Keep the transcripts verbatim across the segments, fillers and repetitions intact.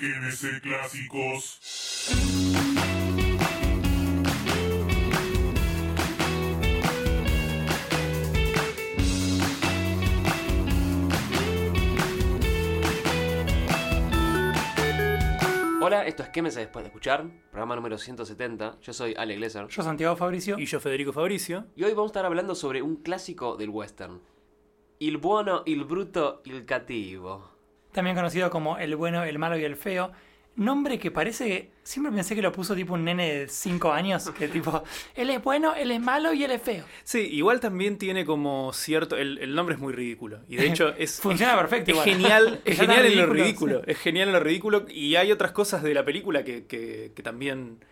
Quédese clásicos. Hola, esto es Quémese después de escuchar, programa número ciento setenta. Yo soy Ale Glesser. Yo Santiago Fabricio. Y yo Federico Fabricio. Y hoy vamos a estar hablando sobre un clásico del western. Il buono, il brutto, il cattivo. También conocido como El bueno, el malo y el feo. Nombre que parece... Siempre pensé que lo puso tipo un nene de cinco años. Que tipo, él es bueno, él es malo y él es feo. Sí, igual también tiene como cierto... El, el nombre es muy ridículo. Y de hecho es... Funciona es, perfecto Es igual. genial, es Ya tan genial en lo ridículo, ridículo. sí. Es genial en lo ridículo. Y hay otras cosas de la película que, que, que también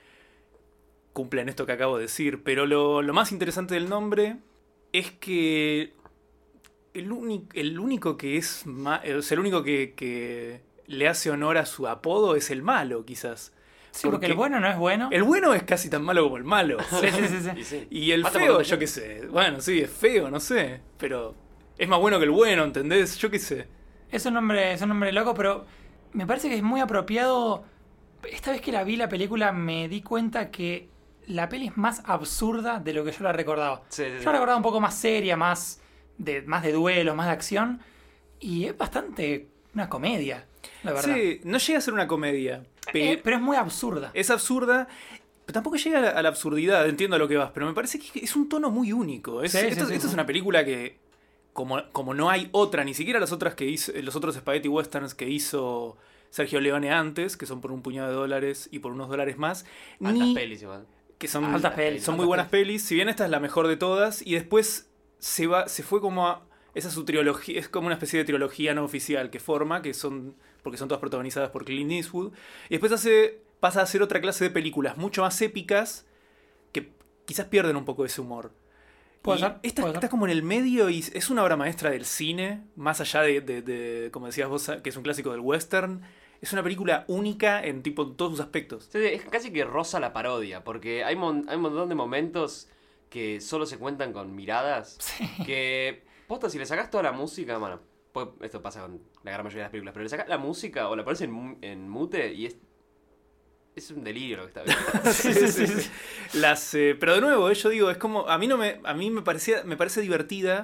cumplen esto que acabo de decir. Pero lo, lo más interesante del nombre es que... El, único, el único que es... Ma, o sea, el único que... que le hace honor a su apodo es el malo, quizás. Sí, porque, porque el bueno no es bueno. El bueno es casi tan malo como el malo. Sí, sí, sí, sí. Y, sí. Y el Mata feo, por yo qué sé. Bueno, sí, es feo, no sé. Pero es más bueno que el bueno, ¿entendés? Yo qué sé. Es un nombre, es un nombre loco, pero me parece que es muy apropiado. Esta vez que la vi la película me di cuenta que la peli es más absurda de lo que yo la recordaba. Sí, sí, Yo sí. la recordaba un poco más seria, más de, más de duelos, más de acción. Y es bastante una comedia, la verdad. Sí, no llega a ser una comedia. Pe- Eh, pero es muy absurda. Es absurda. Pero tampoco llega a la, a la absurdidad, entiendo a lo que vas. Pero me parece que es un tono muy único. Es, Sí, sí, esto sí, esto sí. es una película que, como, como no hay otra, ni siquiera las otras que hizo, los otros spaghetti westerns que hizo Sergio Leone antes, que son por un puñado de dólares y por unos dólares más. Altas ni pelis igual. que son, Altas pelis, son muy altas buenas pelis. Si bien esta es la mejor de todas, y después se va, se fue como a. Esa es su trilogía, es como una especie de trilogía no oficial que forma, que son. Porque son todas protagonizadas por Clint Eastwood. Y después hace. Pasa a hacer otra clase de películas mucho más épicas que quizás pierden un poco ese humor. Puede Y ser, esta puede está ser. como en el medio y es una obra maestra del cine, más allá de, de, de, como decías vos, que es un clásico del western. Es una película única en tipo en todos sus aspectos. Sí, sí, es casi que roza la parodia, porque hay, mon- hay un montón de momentos que solo se cuentan con miradas. Sí. Que, posta, si le sacás toda la música, bueno, pues esto pasa con la gran mayoría de las películas, pero le sacás la música o la pones en, mu- en mute y es. Es un delirio lo que está viendo. Sí, sí, sí, sí. Las, eh, pero de nuevo, eh, yo digo, es como. A mí no me. A mí me parecía. Me parece divertida.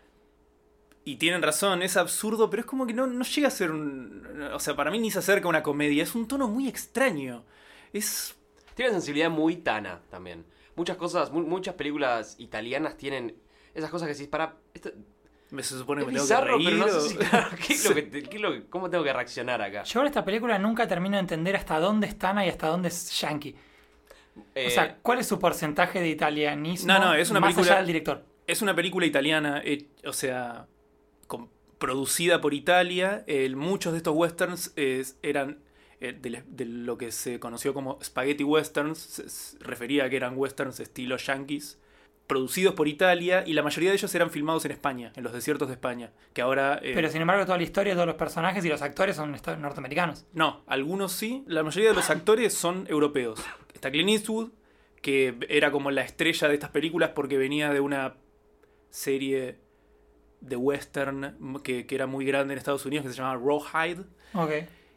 Y tienen razón, es absurdo, pero es como que no, no llega a ser un. O sea, para mí ni se acerca a una comedia. Es un tono muy extraño. Es. Tiene una sensibilidad muy tana también. Muchas cosas, mu- muchas películas italianas tienen esas cosas que decís, para. Esto, Me se supone es que me tengo que bizarro, reír. pero no o- sé si. Claro, ¿qué es lo que, te- qué es lo que- ¿cómo tengo que reaccionar acá? Yo en esta película nunca termino de entender hasta dónde es Tana y hasta dónde es Yankee. Eh, O sea, ¿cuál es su porcentaje de italianismo? No, no, es una más película- allá del director. Es una película italiana, eh, o sea, con- producida por Italia. El- muchos de estos westerns eh, eran eh, de, le- de lo que se conoció como spaghetti westerns. Se, se refería a que eran westerns estilo yankees, producidos por Italia, y la mayoría de ellos eran filmados en España, en los desiertos de España. Que ahora. eh, Pero sin embargo, toda la historia, todos los personajes y los actores son esta- norteamericanos. No, algunos sí. La mayoría de los actores son europeos. Está Clint Eastwood, que era como la estrella de estas películas porque venía de una serie de western que, que era muy grande en Estados Unidos, que se llamaba Rawhide. Ok.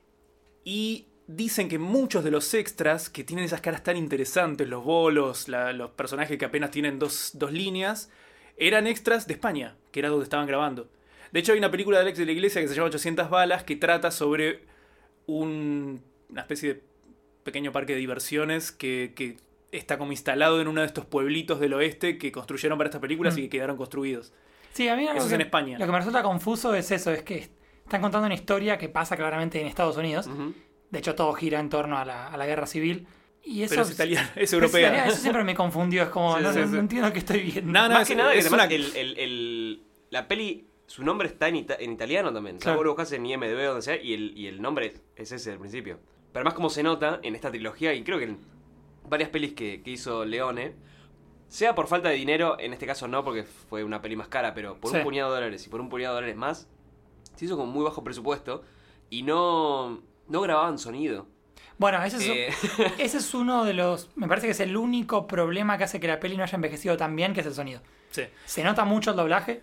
Y dicen que muchos de los extras, que tienen esas caras tan interesantes, los bolos, la- los personajes que apenas tienen dos, dos líneas, eran extras de España, que era donde estaban grabando. De hecho, hay una película de Alex de la Iglesia que se llama ochocientas balas, que trata sobre un- una especie de pequeño parque de diversiones que, que está como instalado en uno de estos pueblitos del oeste que construyeron para estas películas Mm. y que quedaron construidos. Sí, a mí algo Eso es que, en España. lo que me resulta confuso es eso, es que están contando una historia que pasa claramente en Estados Unidos. ujú. De hecho, todo gira en torno a la, a la guerra civil. Y eso, Pero es italiana, es pero es europea. italiana, eso siempre me confundió, es como, Sí, no, sí, no- sí. no entiendo qué estoy viendo. No, no, Más es- que nada, que es además una- el, el- el- la peli, su nombre está en, ita- en italiano también. O sea, Claro. vos lo buscás en I M D B o donde sea y el, y el nombre es ese al principio. Pero además, como se nota en esta trilogía, y creo que en varias pelis que, que hizo Leone, sea por falta de dinero, en este caso no, porque fue una peli más cara, pero por Sí. un puñado de dólares y por un puñado de dólares más, se hizo con muy bajo presupuesto y no, no grababan sonido. Bueno, ese es, Eh, ese es uno de los... Me parece que es el único problema que hace que la peli no haya envejecido tan bien, que es el sonido. Sí. Se nota mucho el doblaje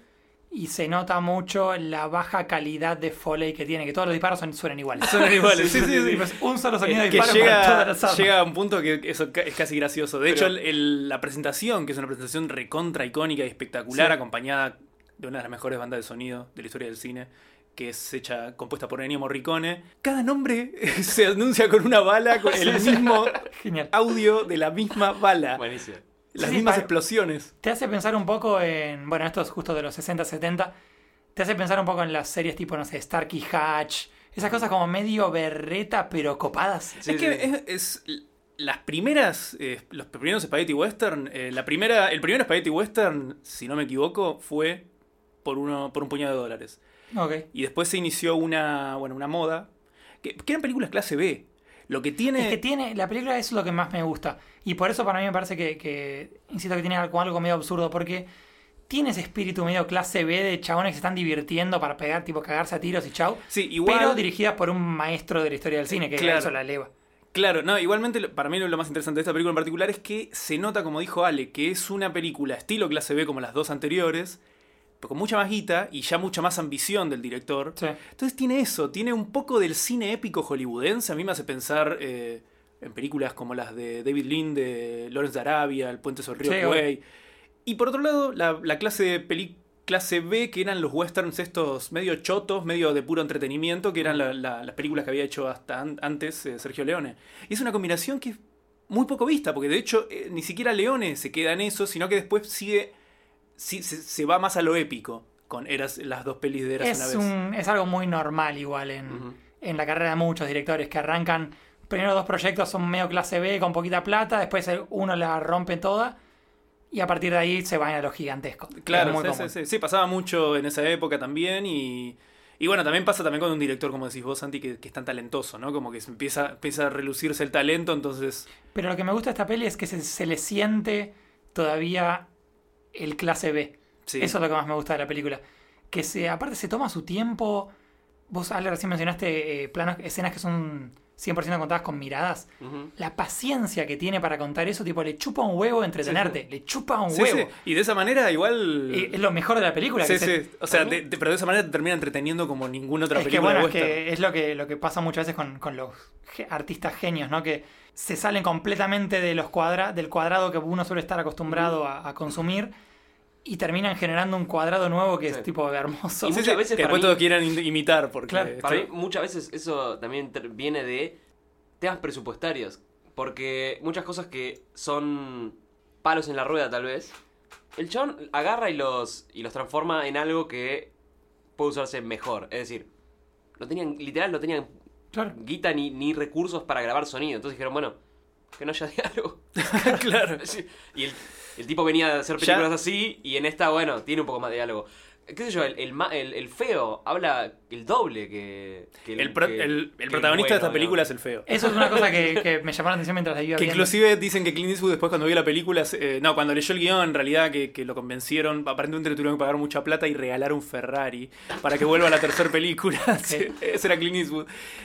y se nota mucho la baja calidad de Foley que tiene, que todos los disparos son, suenan iguales. Suenan iguales, sí, sí, sí. Tipo, es un solo sonido de que disparo llega, para todas las armas. llega a un punto que eso ca- es casi gracioso. De Pero- hecho, el- el- la presentación, que es una presentación recontra icónica y espectacular, Sí. acompañada de una de las mejores bandas de sonido de la historia del cine, que es hecha, compuesta por Ennio Morricone, cada nombre se anuncia con una bala, con el mismo Genial. audio de la misma bala. Buenísimo. Las Sí, mismas para- explosiones. Te hace pensar un poco en. Bueno, esto es justo de los sesenta, setenta. Te hace pensar un poco en las series tipo, no sé, Starkey Hatch. Esas cosas como medio berreta, pero copadas. Sí, es que sí. es, es- las primeras, eh, los primeros Spaghetti Western, eh, la primera, el primer Spaghetti Western, si no me equivoco, fue por uno, por un puñado de dólares. Ok. Y después se inició una, bueno, una moda, que, que eran películas clase B. Lo que tiene... Es que tiene. La película es lo que más me gusta. Y por eso para mí me parece que. que insisto que tiene algo, algo medio absurdo. Porque tiene ese espíritu medio clase B de chabones que se están divirtiendo para pegar, tipo cagarse a tiros y chau. Sí, igual... Pero dirigida por un maestro de la historia del cine, que Claro. eso la eleva. Claro, no, igualmente lo- para mí lo lo más interesante de esta película en particular es que se nota, como dijo Ale, que es una película estilo clase B como las dos anteriores, pero con mucha más guita y ya mucha más ambición del director. Sí. Entonces tiene eso, tiene un poco del cine épico hollywoodense. A mí me hace pensar eh, en películas como las de David Lean, de Lawrence de Arabia, El puente sobre el río Sí, Kwai. Y por otro lado, la, la clase de peli clase B, que eran los westerns estos medio chotos, medio de puro entretenimiento, que eran la- la- las películas que había hecho hasta an- antes eh, Sergio Leone. Y es una combinación que es muy poco vista, porque de hecho eh, ni siquiera Leone se queda en eso, sino que después sigue, sí, se, se va más a lo épico con Eras, las dos pelis de Eras una Es, vez. un, es algo muy normal igual en, Ujú. en la carrera de muchos directores que arrancan. Primero dos proyectos son medio clase B con poquita plata, después el- uno la rompe toda y a partir de ahí se van a lo gigantesco. Claro, Es muy sí, común. sí, sí. Sí, pasaba mucho en esa época también y, y bueno, también pasa también con un director, como decís vos, Santi, que, que es tan talentoso, ¿no? Como que se empieza, empieza a relucirse el talento, entonces... Pero lo que me gusta de esta peli es que se, se le siente todavía el clase B. Sí. Eso es lo que más me gusta de la película. Que se, aparte se toma su tiempo. Vos, Ale, recién mencionaste eh, planos, escenas que son cien por ciento contadas con miradas. Ujú. La paciencia que tiene para contar eso, tipo, le chupa un huevo entretenerte. Le chupa un Sí, huevo. sí. Y de esa manera igual... Eh, es lo mejor de la película. Sí, que se- sí. O sea, para mí- de- de- pero de esa manera te termina entreteniendo como ninguna otra es que película bueno, de es western. que es lo que, lo que pasa muchas veces con, con los ge- artistas genios, ¿no? Que se salen completamente de los cuadra, del cuadrado que uno suele estar acostumbrado a, a consumir y terminan generando un cuadrado nuevo que Sí. es tipo hermoso. Y Sí, muchas sí, veces que para después mí- todos quieran im- imitar, porque... Claro, esto- Para mí, muchas veces eso también ter- viene de temas presupuestarios. Porque muchas cosas que son palos en la rueda, tal vez, el chabón agarra y los, y los transforma en algo que puede usarse mejor. Es decir, no tenían, literal, no tenían Claro. guita ni, ni recursos para grabar sonido. Entonces dijeron, bueno, que no haya diálogo. claro. Sí. Y el, el tipo venía a hacer Ya- películas así, y en esta, bueno, tiene un poco más de diálogo. ¿Qué sé yo? El, el, ma- el- el feo habla el doble que, que El, pro- que- el- que el protagonista de esta bueno, película digamos. es el feo. Eso es una cosa que, que me llamó la atención mientras la iba Que viendo. inclusive dicen que Clint Eastwood después cuando vio la película, eh, no, cuando leyó el guión en realidad que, que lo convencieron, aparentemente le tuvieron que pagar mucha plata y regalar un Ferrari para que vuelva a la tercera película. Sí, ese era Clint Eastwood.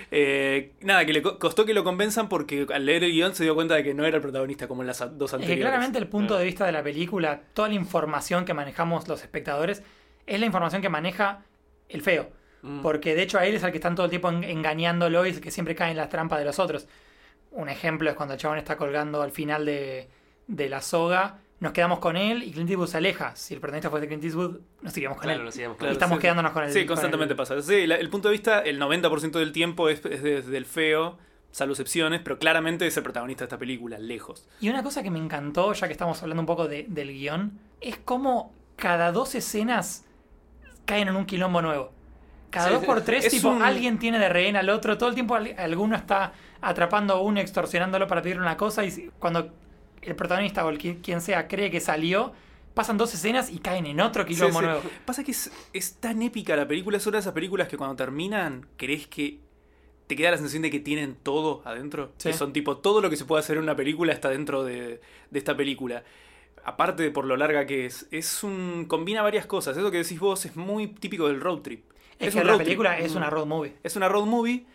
Eh, nada, que le co- costó que lo convenzan porque al leer el guión se dio cuenta de que no era el protagonista como en las a- dos Es que anteriores. claramente el punto Claro. de vista de la película, toda la información que manejamos los espectadores, es la información que maneja el feo. Mm. Porque de hecho a él es el que están todo el tiempo en- engañándolo y es el que siempre cae en las trampas de los otros. Un ejemplo es cuando el chabón está colgando al final de, de la soga, nos quedamos con él y Clint Eastwood se aleja. Si el protagonista fuese Clint Eastwood, nos iríamos con Claro, él. nos íbamos con Claro, Y estamos sí. quedándonos con el Sí, con constantemente el- pasa. Sí, la- el punto de vista, el noventa por ciento del tiempo es, es desde el feo, salvo excepciones, pero claramente es el protagonista de esta película, lejos. Y una cosa que me encantó, ya que estamos hablando un poco de- del guión, es como cada dos escenas caen en un quilombo nuevo. Cada Sí, dos por tres, es tipo, un- alguien tiene de rehén al otro. Todo el tiempo al- alguno está atrapando a uno, extorsionándolo para pedirle una cosa. Y si- cuando el protagonista o el qui- quien sea cree que salió, pasan dos escenas y caen en otro quilombo Sí, sí. nuevo. Pasa que es, es tan épica la película, es una de esas películas que cuando terminan, crees que te queda la sensación de que tienen todo adentro. Sí. Que son tipo, todo lo que se puede hacer en una película está dentro de, de esta película. Aparte de por lo larga que es, es un combina varias cosas. Eso que decís vos es muy típico del road trip. Es, un que la road trip. película es una road movie. Es una road movie,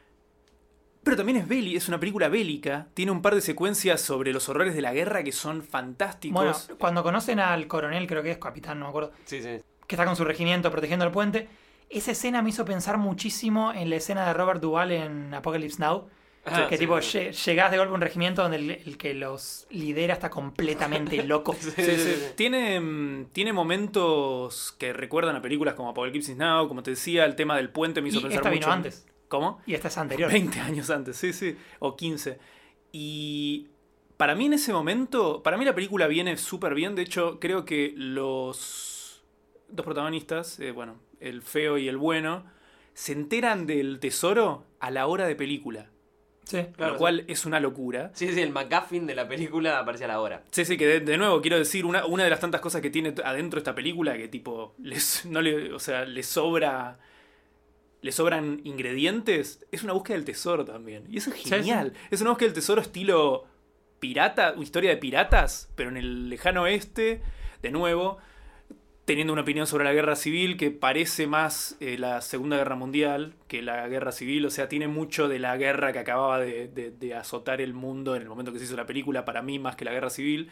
pero también es beli, es una película bélica. Tiene un par de secuencias sobre los horrores de la guerra que son fantásticos. Bueno, cuando conocen al coronel, creo que es capitán, no me acuerdo, Sí, sí. que está con su regimiento protegiendo el puente. Esa escena me hizo pensar muchísimo en la escena de Robert Duvall en Apocalypse Now. Ah, que sí, tipo, sí. lle- llegás de golpe a un regimiento donde el, el que los lidera está completamente loco. Sí, Sí, sí. Tiene, mm, tiene momentos que recuerdan a películas como Apocalypse Now, como te decía, el tema del puente me hizo Y pensar esta mucho. vino en- antes. ¿Cómo? Y esta es anterior. veinte años antes, sí, sí. O quince. Y para mí en ese momento, para mí la película viene súper bien. De hecho, creo que los dos protagonistas, eh, bueno, el feo y el bueno, se enteran del tesoro a la hora de película. Sí. Claro, lo cual es una locura. Sí, sí, el McGuffin de la película aparece a la hora. Sí, sí, que de, de nuevo quiero decir, una, una de las tantas cosas que tiene adentro esta película que tipo, les, no le, o sea, le sobra, le sobran ingredientes, es una búsqueda del tesoro también. Y eso es Sí, genial. Es una búsqueda del tesoro estilo pirata, historia de piratas, pero en el lejano oeste, de nuevo, teniendo una opinión sobre la guerra civil que parece más eh, la Segunda Guerra Mundial que la guerra civil. O sea, tiene mucho de la guerra que acababa de, de- de azotar el mundo en el momento que se hizo la película, para mí más que la guerra civil.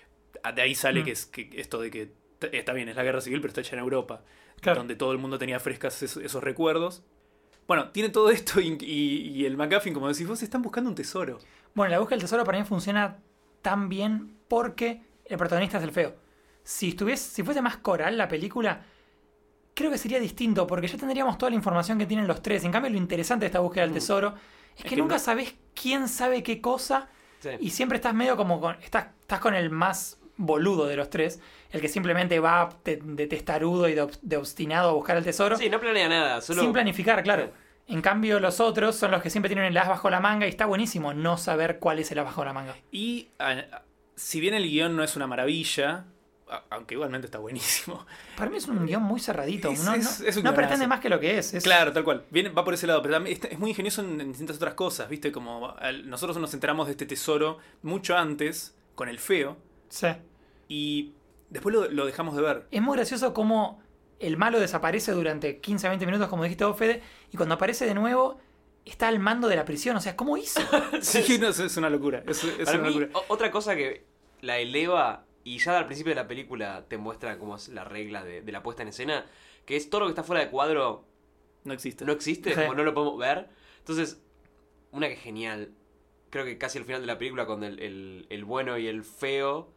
De ahí sale Mm. que, es, que esto de que t- está bien, es la guerra civil, pero está hecha en Europa, Claro. donde todo el mundo tenía frescas esos, esos recuerdos. Bueno, tiene todo esto y, y- y el McGuffin, como decís vos, están buscando un tesoro. Bueno, la búsqueda del tesoro para mí funciona tan bien porque el protagonista es el feo. Si estuviese, si fuese más coral la película, creo que sería distinto, porque ya tendríamos toda la información que tienen los tres. En cambio, lo interesante de esta búsqueda del tesoro es que, que nunca no- sabes quién sabe qué cosa Sí. y siempre estás medio como con. Estás, estás con el más boludo de los tres, el que simplemente va de, de testarudo y de, ob- de obstinado a buscar el tesoro, Sí, no planea nada, solo... sin planificar, claro. En cambio, los otros son los que siempre tienen el as bajo la manga y está buenísimo no saber cuál es el as bajo la manga. Y a- a- si bien el guión no es una maravilla, a- aunque igualmente está buenísimo. Para mí es un guión muy cerradito. Es- no es- no- es un no guionazo. pretende más que lo que es. es Claro, tal cual. Viene, va por ese lado, pero también está- es muy ingenioso en, en distintas otras cosas, ¿viste? Como al- nosotros nos enteramos de este tesoro mucho antes, con el feo, Sí. y después lo, lo dejamos de ver. Es muy gracioso cómo el malo desaparece durante quince a veinte minutos, como dijiste vos, Fede, y cuando aparece de nuevo está al mando de la prisión. O sea, ¿cómo hizo? Sí, no, es, es una locura. Es, es Para una mí, locura. o- otra cosa que la eleva, y ya al principio de la película te muestra cómo es la regla de, de la puesta en escena, que es todo lo que está fuera de cuadro No existe. no existe, Sí. como no lo podemos ver. Entonces, una que es genial, creo que casi al final de la película, cuando el, el- el bueno y el feo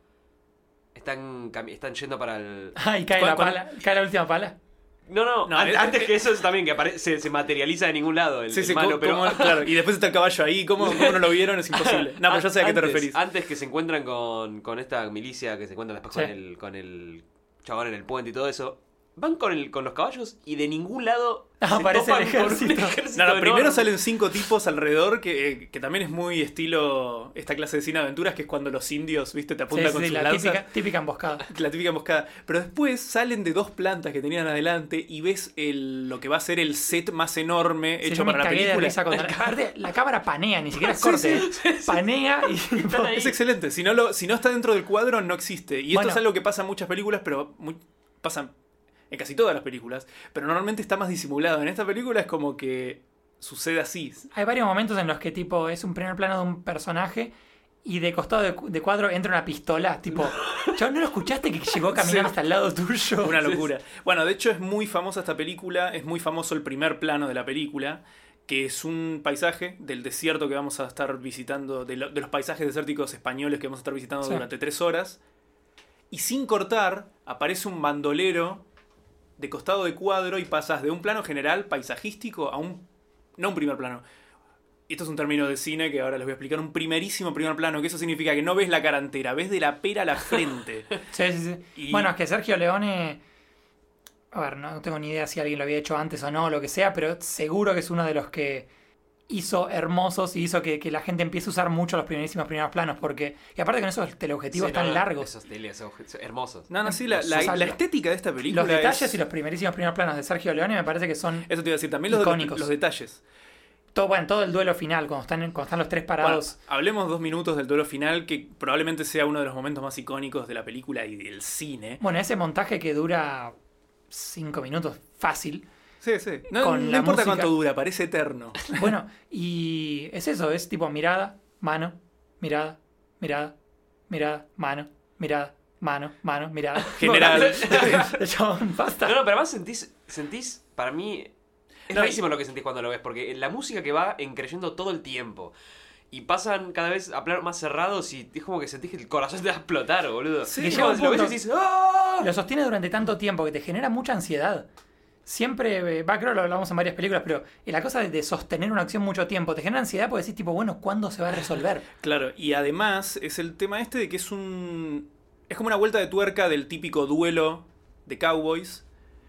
están, cami- están yendo para el... Ah, y cae ¿Cuál- la cuál? pala, cae la última pala. No, no, No, an- es- antes es- que eso es también, que aparece, se, se materializa de ningún lado el, Sí, el sí, malo, ¿cómo- pero... cómo- claro, y después está el caballo ahí, ¿cómo, cómo no lo vieron? Es imposible. No, pero yo sé a qué te Antes- referís. Antes que se encuentran con, con esta milicia, que se encuentran después Sí. con, el, con el chabón en el puente y todo eso, van con, el, con los caballos y de ningún lado Ah, se aparece el topan con un ejército. ejército No, no, primero enorme. salen cinco tipos alrededor, que, eh, que también es muy estilo esta clase de cine de aventuras, que es cuando los indios, viste, te Sí, apuntan sí, con sí, sus la lanzas. típica, típica emboscada. La típica emboscada. Pero después salen de dos plantas que tenían adelante y ves el, lo que va a ser el set más enorme Sí, hecho yo me para la cagué de película. risa cuando... Aparte, la cámara panea, ni siquiera es Sí, corte. sí, ¿eh? Panea y... Están ahí. Es excelente. Si no, lo, si no está dentro del cuadro, no existe. Y esto Bueno. es algo que pasa en muchas películas, pero muy, pasa en casi todas las películas. Pero normalmente está más disimulado. En esta película es como que sucede así. Hay varios momentos en los que tipo es un primer plano de un personaje y de costado de, cu- de cuadro entra una pistola, tipo, ¿chabón, no lo escuchaste que llegó caminando Sí. hasta el lado tuyo? Una locura. Bueno, de hecho es muy famosa esta película. Es muy famoso el primer plano de la película, que es un paisaje del desierto que vamos a estar visitando, de, lo- de los paisajes desérticos españoles que vamos a estar visitando Sí. durante tres horas. Y sin cortar, aparece un bandolero de costado de cuadro y pasas de un plano general paisajístico a un... no un primer plano. Esto es un término de cine que ahora les voy a explicar. Un primerísimo primer plano, que eso significa que no ves la cara entera, ves de la pera a la frente. Sí, sí, sí. Y- Bueno, es que Sergio Leone... A ver, no tengo ni idea si alguien lo había hecho antes o no, o lo que sea, pero seguro que es uno de los que hizo hermosos y hizo que, que la gente empiece a usar mucho los primerísimos primeros planos, porque... Y aparte con esos teleobjetivos Sí, tan no, no, largos. Esos tele, esos son hermosos. No, no, sí, la, O la- sea, la lo- estética de esta película Los detalles es- y los primerísimos primeros planos de Sergio Leone me parece que son... Eso te iba a decir, también los, Icónicos. los detalles. Todo, bueno, todo el duelo final, cuando están, cuando están los tres Bueno, parados. hablemos dos minutos del duelo final, que probablemente sea uno de los momentos más icónicos de la película y del cine. Bueno, ese montaje que dura cinco minutos fácil. Sí, sí. No, Con no la importa música. cuánto dura, parece eterno. Bueno, y es eso, es tipo mirada, mano, mirada, mirada, mirada, mano, mirada, Mano, mano, mirada. General. De chabón, basta. No, no, pero además sentís, sentís, para mí, es No, rarísimo lo que sentís cuando lo ves, porque la música que va encreyendo todo el tiempo. Y pasan cada vez a planos más cerrados y es como que sentís que el corazón te va a explotar, boludo. Sí, y llega como un lo ves y punto- decís, ¡ah! Lo sostiene durante tanto tiempo que te genera mucha ansiedad. Siempre, eh, va, creo que lo hablamos en varias películas, pero eh, la cosa de, de sostener una acción mucho tiempo te genera ansiedad porque decís, tipo, bueno, ¿cuándo se va a resolver? Claro, y además es el tema este de que es un... Es como una vuelta de tuerca del típico duelo de cowboys.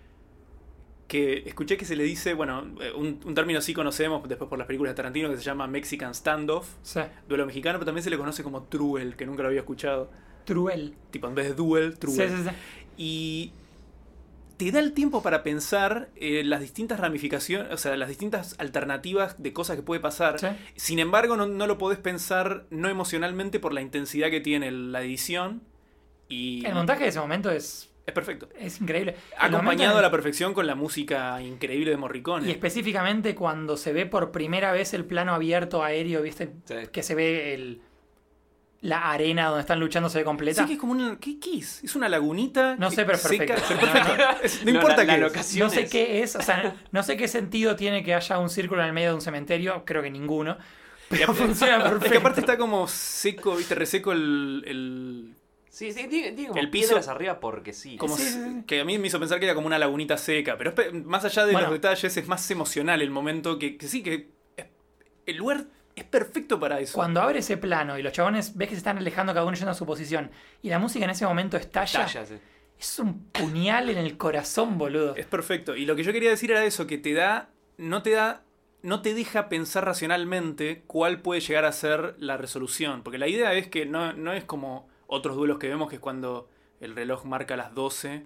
Que escuché que se le dice, bueno, eh, un, un término sí conocemos después por las películas de Tarantino que se llama Mexican Standoff, Sí. duelo mexicano, pero también se le conoce como truel, que nunca lo había escuchado. Truel. Tipo, en vez de duel, Sí, truel. sí, sí. Y te da el tiempo para pensar eh, las distintas ramificaciones, o sea, las distintas alternativas de cosas que puede pasar. Sí. Sin embargo, no, no lo podés pensar no emocionalmente por la intensidad que tiene la edición. Y El montaje de ese momento es, es perfecto. es increíble. El Acompañado momento a en- la perfección con la música increíble de Morricone. Y específicamente cuando se ve por primera vez el plano abierto aéreo, ¿viste? Sí. Que se ve el, la arena donde están luchando, se ve completa. Sí, que es como una... ¿Qué, qué es? ¿Es una lagunita? No que- sé, pero seca? perfecto. Pero perfecto. Es- no, No, importa la- qué la es. locación. No sé es- qué es, o sea, no sé qué sentido tiene que haya un círculo en el medio de un cementerio, creo que ninguno. Pero funciona perfecto. Es que aparte está como seco, ¿viste? Reseco el... el Sí, sí, tiene, tiene como El piso- piedras arriba porque sí. como Sí, se- sí, sí. que a mí me hizo pensar que era como una lagunita seca. Pero es pe- más allá de Bueno. los detalles, es más emocional el momento que, que sí, que es- el lugar es perfecto para eso. Cuando abre ese plano y los chabones ves que se están alejando cada uno yendo a su posición y la música en ese momento estalla, Talla, sí. es un puñal en el corazón, boludo. Es perfecto. Y lo que yo quería decir era eso, que te da, no te da, no te deja pensar racionalmente cuál puede llegar a ser la resolución. Porque la idea es que no, no es como otros duelos que vemos, que es cuando el reloj marca las doce,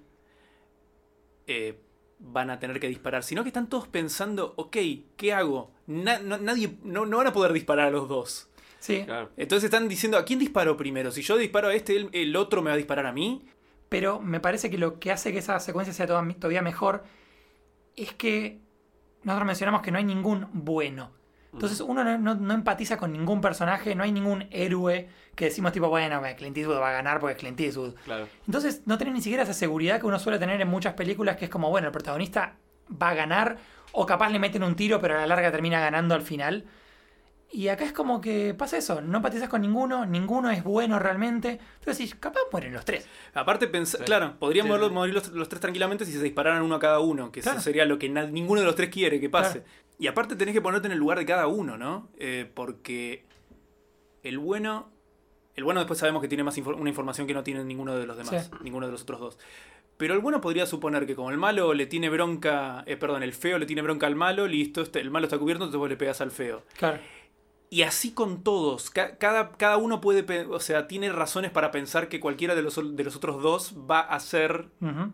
eh, van a tener que disparar. Sino que están todos pensando, ok, ¿qué hago? Na- no, nadie, no, no van a poder disparar a los dos. Sí, Claro. Entonces están diciendo, ¿a quién disparo primero? Si yo disparo a este, el, el otro me va a disparar a mí. pero me parece que lo que hace que esa secuencia sea toda- todavía mejor es que nosotros mencionamos que no hay ningún bueno. Entonces uno no, no- no empatiza con ningún personaje, no hay ningún héroe que decimos tipo, bueno, Clint Eastwood va a ganar porque es Clint Eastwood. Claro. Entonces no tenés ni siquiera esa seguridad que uno suele tener en muchas películas, que es como, bueno, el protagonista va a ganar, o capaz le meten un tiro, pero a la larga termina ganando al final. Y acá es como que pasa eso, no empatizas con ninguno, ninguno es bueno realmente. Entonces decís, capaz mueren los tres. Aparte, pensar, Sí. claro, podrían Sí, morir, sí. morir los, los tres tranquilamente si se dispararan uno a cada uno, que Claro. eso sería lo que na- ninguno de los tres quiere que pase. Claro. Y aparte tenés que ponerte en el lugar de cada uno, ¿no? Eh, porque el bueno... El bueno después sabemos que tiene más infor- una información que no tiene ninguno de los demás, Sí. ninguno de los otros dos. Pero el bueno podría suponer que como el malo le tiene bronca, eh, perdón, el feo le tiene bronca al malo, listo, este, el malo está cubierto, entonces vos le pegas al feo. Claro. Y así con todos. Ca- Cada, cada uno puede, pe- o sea, tiene razones para pensar que cualquiera de los, de los otros dos va a hacer, Ujú.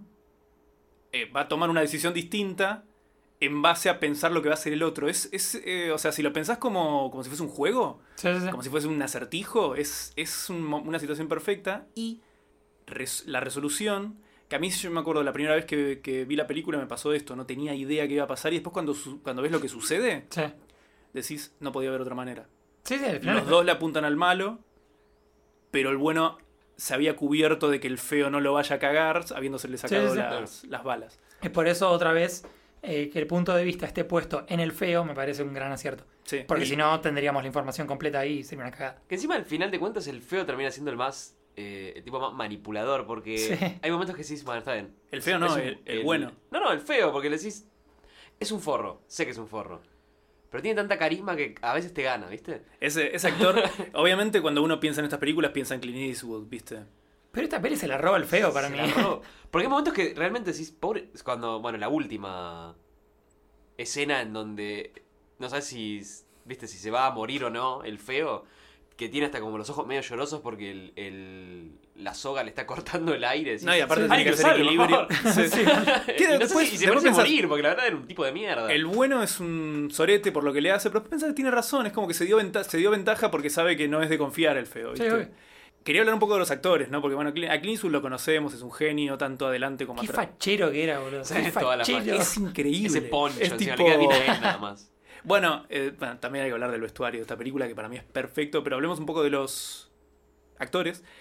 eh, va a tomar una decisión distinta en base a pensar lo que va a hacer el otro. Es, es eh, o sea, si lo pensás como, como si fuese un juego, Sí, sí, sí. como si fuese un acertijo, es, es un mo- una situación perfecta. Y res- la resolución, que a mí yo me acuerdo la primera vez que, que vi la película me pasó esto, no tenía idea que iba a pasar. Y después cuando, su- cuando ves lo que sucede, Sí, decís, no podía haber otra manera. sí, sí, al final Los dos le apuntan al malo, pero el bueno se había cubierto de que el feo no lo vaya a cagar, habiéndosele sacado Sí, sí, sí. las, las balas. es por eso otra vez eh, que el punto de vista esté puesto en el feo me parece un gran acierto. Sí. Porque Y- si no tendríamos la información completa ahí y sería una cagada. Que encima al final de cuentas el feo termina siendo el más. Eh, el tipo más manipulador. Porque Sí. hay momentos que decís, bueno, está bien. El feo no, Es un- el, el bueno. No, no, el feo, porque le decís. Es un forro, sé que es un forro. Pero tiene tanta carisma que a veces te gana, ¿viste? Ese, ese actor, obviamente cuando uno piensa en estas películas, piensa en Clint Eastwood, ¿viste? Pero esta peli se la roba el feo para Se mí. la robó. Porque hay momentos que realmente decís, pobre. Es cuando, bueno, la última escena en donde no sabes si, viste, si se va a morir o no el feo, que tiene hasta como los ojos medio llorosos porque el, el- la soga le está cortando el aire. Decís, No, y aparte Sí, tiene "Alguien que hacer salve, equilibrio. por favor". Sí. Sí. ¿Qué? Y, no sé Después- si- y se después merece pensás- morir, porque la verdad era un tipo de mierda. El bueno es un sorete por lo que le hace, pero pensás que tiene razón, es como que se dio, venta- se dio ventaja porque sabe que no es de confiar el feo, Sí, ¿viste? obvio. Quería hablar un poco de los actores, ¿no? Porque bueno, Clint- a Clint Eastwood lo conocemos, es un genio, tanto adelante como Qué atrás. fachero que era, boludo. Sí, Qué toda la fachero. Es increíble. Ese poncho, es encima, tipo... le queda bien a él nada más. Bueno, eh, bueno, también hay que hablar del vestuario de esta película, que para mí es perfecto, pero hablemos un poco de los actores.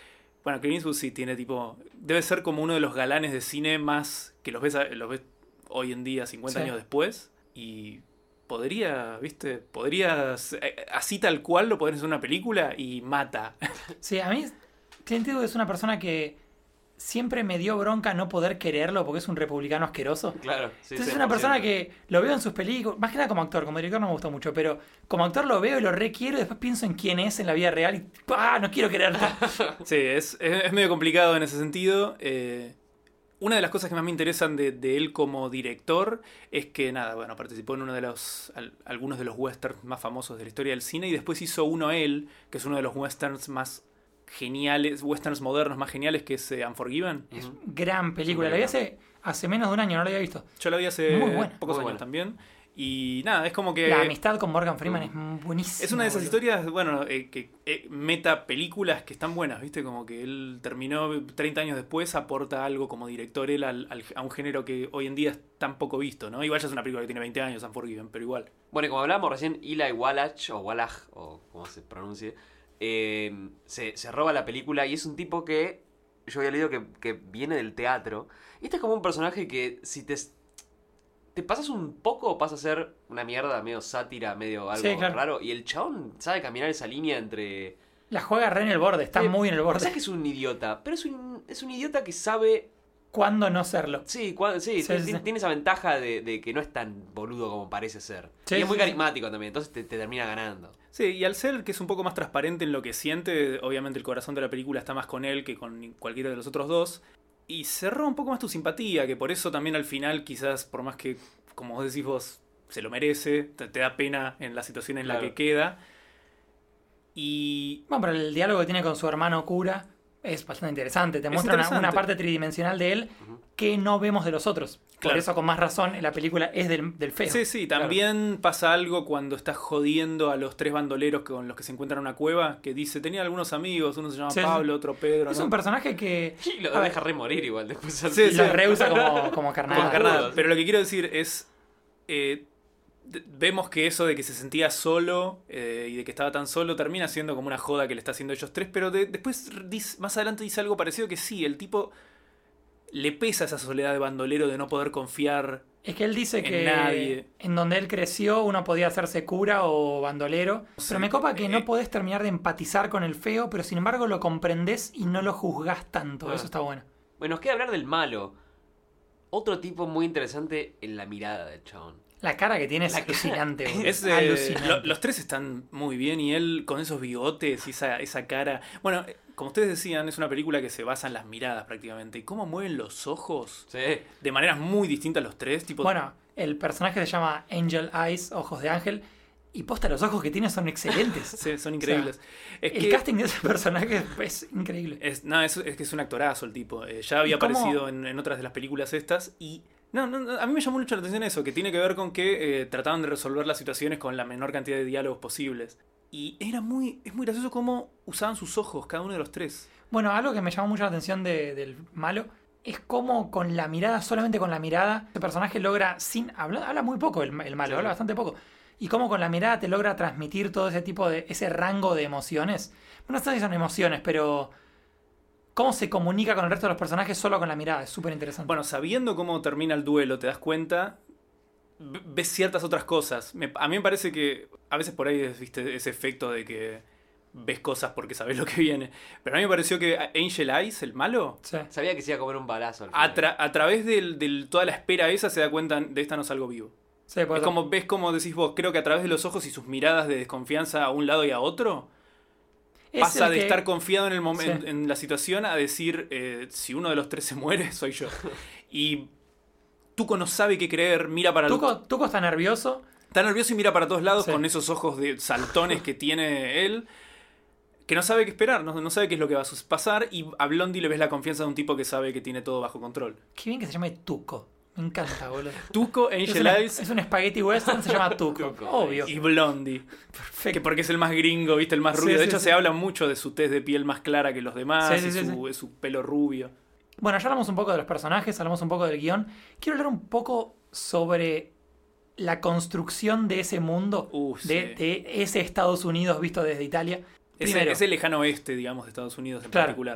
Bueno, Clint Eastwood sí tiene tipo... Debe ser como uno de los galanes de cine más... Que los ves, a- los ves hoy en día, cincuenta Sí. años después. Y podría, ¿viste? Podría... Así tal cual lo podrían hacer una película y mata. Sí, a mí Clint Eastwood es una persona que siempre me dio bronca no poder quererlo porque es un republicano asqueroso. Claro, sí, Entonces sí, es una persona cien por ciento. que lo veo en sus películas, más que nada como actor, como director no me gusta mucho, pero como actor lo veo y lo requiero y después pienso en quién es en la vida real y ¡ah! No quiero quererlo. Sí, es, es, es medio complicado en ese sentido. Eh, una de las cosas que más me interesan de, de él como director es que, nada, bueno, participó en uno de los al- algunos de los westerns más famosos de la historia del cine y después hizo uno él, que es uno de los westerns más geniales, westerns modernos más geniales, que es eh, Unforgiven. Es gran película, la vi hace, hace menos de un año, no la había visto. Yo la vi hace Muy buena. pocos Muy años buena. también. Y nada, es como que... La amistad con Morgan Freeman es buenísima. Es una de esas boludo. historias, bueno, eh, que eh, meta películas que están buenas, ¿viste? Como que él terminó treinta años después, aporta algo como director él al- al- a un género que hoy en día es tan poco visto, ¿no? Igual ya es una película que tiene veinte años, Unforgiven, pero igual. Bueno, y como hablábamos recién, Eli Wallach, o Wallach, o como se pronuncie, eh, se, se roba la película y es un tipo que yo había leído que, que viene del teatro. Y este es como un personaje que si te, te pasas un poco pasa a ser una mierda, medio sátira, medio algo Sí, claro. raro. Y el chabón sabe caminar esa línea entre... La juega re en el borde, está Eh, muy en el borde. Sabes que es un idiota, pero es un, es un idiota que sabe... ¿Cuándo no serlo? Sí, cua- sí, Sí, tiene, sí, sí. tiene esa ventaja de, de que no es tan boludo como parece ser. Sí, y es muy sí, sí. carismático también, entonces te, te termina ganando. Sí, y al ser que es un poco más transparente en lo que siente, obviamente el corazón de la película está más con él que con cualquiera de los otros dos. Y se roba un poco más tu simpatía, que por eso también al final quizás, por más que, como vos decís vos, se lo merece, te, te da pena en la situación en la Claro. que queda. Y Bueno, pero el diálogo que tiene con su hermano cura es bastante interesante. Te muestra una, interesante. una parte tridimensional de él Ujú. que no vemos de los otros. Por Claro. eso, con más razón, la película es del, del feo. sí, sí, también pasa algo cuando estás jodiendo a los tres bandoleros con los que se encuentran en una cueva, que dice, tenía algunos amigos, uno se llama Sí, sí. Pablo, otro Pedro, Es ¿no? un personaje que Y lo A ver. deja re morir igual después. al Sí, final. lo rehúsa como, como carnada. Como Carnada. Carnada. Pero lo que quiero decir es, eh, d- vemos que eso de que se sentía solo eh, y de que estaba tan solo termina siendo como una joda que le está haciendo ellos tres, pero de- después dice- más adelante dice algo parecido que sí, el tipo le pesa esa soledad de bandolero de no poder confiar. Es que él dice En que nadie. en donde él creció uno podía hacerse cura o bandolero. Sí. Pero me copa que Eh, no podés terminar de empatizar con el feo, pero sin embargo lo comprendés y no lo juzgás tanto. Ah. Eso está bueno. Bueno, nos queda hablar del malo. Otro tipo muy interesante en la mirada del chabón. La cara que tiene es La cara- alucinante. boludo. Es, eh, alucinante. lo- los tres están muy bien y él con esos bigotes y esa, esa cara. Bueno, eh, como ustedes decían, es una película que se basa en las miradas prácticamente. Y cómo mueven los ojos Sí. de maneras muy distintas los tres. Tipo, Bueno, el personaje se llama Angel Eyes, ojos de ángel. Y posta, los ojos que tiene son excelentes. sí, son increíbles. es El que casting de ese personaje es increíble. es, no, es, es que es un actorazo el tipo. Eh, ya había ¿Y cómo? aparecido en, en otras de las películas estas y... No, no, no, a mí me llamó mucho la atención eso, que tiene que ver con que eh, trataban de resolver las situaciones con la menor cantidad de diálogos posibles. Y era muy, es muy gracioso cómo usaban sus ojos, cada uno de los tres. Bueno, algo que me llamó mucho la atención de- del malo es cómo con la mirada, solamente con la mirada, ese personaje logra, sin habla, habla muy poco el, el malo, Sí. habla bastante poco. Y cómo con la mirada te logra transmitir todo ese tipo de, ese rango de emociones. No sé si son emociones, pero cómo se comunica con el resto de los personajes solo con la mirada, es súper interesante. Bueno, sabiendo cómo termina el duelo, te das cuenta, v- ves ciertas otras cosas. Me- a mí me parece que a veces por ahí es, viste, ese efecto de que ves cosas porque sabes lo que viene. Pero a mí me pareció que Angel Eyes, el malo, Sí. Sabía que se iba a comer un balazo al a, final. tra- a través de toda la espera esa se da cuenta de esta no salgo vivo. Sí, puede Es ser. como, ves como decís vos, creo que a través de los ojos y sus miradas de desconfianza a un lado y a otro, Es pasa el de que- estar confiado en el momento, Sí. en la situación a decir, eh, si uno de los tres se muere, soy yo. Y Tuco no sabe qué creer, mira para los... Tuco, Tuco está nervioso. Está nervioso y mira para todos lados Sí. con esos ojos de saltones que tiene él, que no sabe qué esperar, no, no sabe qué es lo que va a sus- pasar, y a Blondie le ves la confianza de un tipo que sabe que tiene todo bajo control. Qué bien que se llame Tuco. Me encanta, boludo. Tuco, Es, Angel una- Eyes es un spaghetti western, se llama Tuco. Tuco. Obvio. y Blondie. Que Perfecto. porque es el más gringo, ¿viste? El más Sí, rubio. de sí, hecho, sí. se habla mucho de su tez de piel más clara que los demás, Sí, sí, y sí, su, su pelo rubio. Bueno, ya hablamos un poco de los personajes, hablamos un poco del guión. Quiero hablar un poco sobre la construcción de ese mundo, Uh, de, sí. de ese Estados Unidos visto desde Italia. Ese, Primero, ese lejano oeste, digamos, de Estados Unidos en Claro. particular.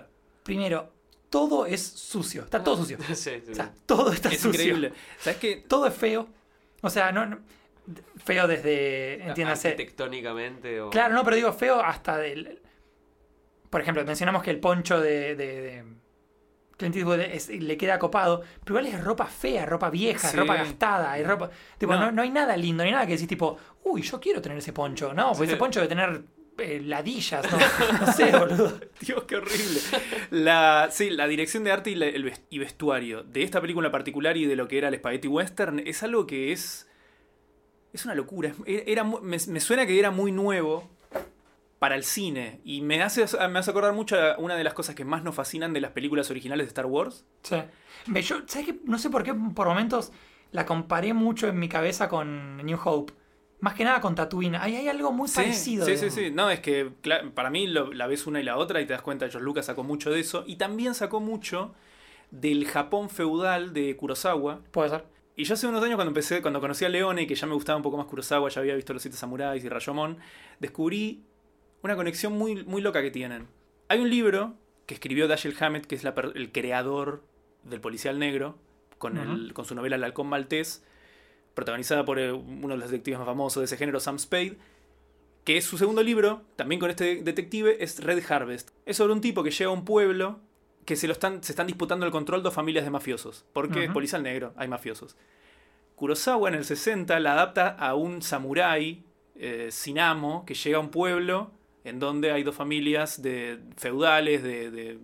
primero, todo es sucio. Está todo sucio. Sí, sí, O sí. sea, todo está Es sucio. increíble. ¿Sabes qué? Todo es feo. O sea, no, no- feo desde, entiéndase. Arquitectónicamente o... Claro, no, pero digo feo hasta del... Por ejemplo, mencionamos que el poncho de, de, de Clint Eastwood es- le queda copado, pero igual es ropa fea, ropa vieja, Sí. ropa gastada, es ropa... Tipo, No. no. No, hay nada lindo, ni nada que decís tipo, uy, yo quiero tener ese poncho. No, porque Sí. ese poncho debe tener eh, ladillas, ¿no? No sé, boludo. Dios, qué horrible. La, sí, la dirección de arte y, la- el ves- y vestuario de esta película en particular y de lo que era el Spaghetti Western es algo que es. Es una locura. Es- Era, mu- me, me suena que era muy nuevo para el cine. Y me hace, me hace acordar mucho a una de las cosas que más nos fascinan de las películas originales de Star Wars. Sí. Ve, Yo, ¿sabes qué? No sé por qué por momentos la comparé mucho en mi cabeza con New Hope. Más que nada con Tatooine. Ahí hay algo muy Sí, parecido. Sí, de- sí, sí. No, es que cla- para mí lo- la ves una y la otra y te das cuenta, George Lucas sacó mucho de eso. Y también sacó mucho del Japón feudal de Kurosawa. Puede ser. Y yo hace unos años cuando empecé, cuando conocí a Leone, que ya me gustaba un poco más Kurosawa, ya había visto Los Siete Samuráis y Rashomon, descubrí una conexión muy, muy loca que tienen. Hay un libro que escribió Dashiell Hammett, que es la per- el creador del Policial Negro, con, el, Ujú. con su novela El Halcón Maltés, protagonizada por eh, uno de los detectives más famosos de ese género, Sam Spade, que es su segundo libro, también con este detective, es Red Harvest. Es sobre un tipo que llega a un pueblo que se, lo están, se están disputando el control dos familias de mafiosos, porque es Ujú. Policial Negro, hay mafiosos. Kurosawa en el sesenta la adapta a un samurái eh, sin amo que llega a un pueblo en donde hay dos familias de feudales, de, de,